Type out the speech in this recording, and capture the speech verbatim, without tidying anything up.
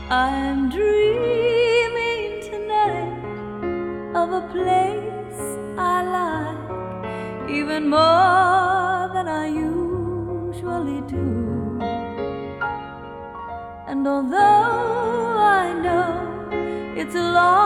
I'm dreaming tonight of a place I like even more than I usually do. And although I know it's a long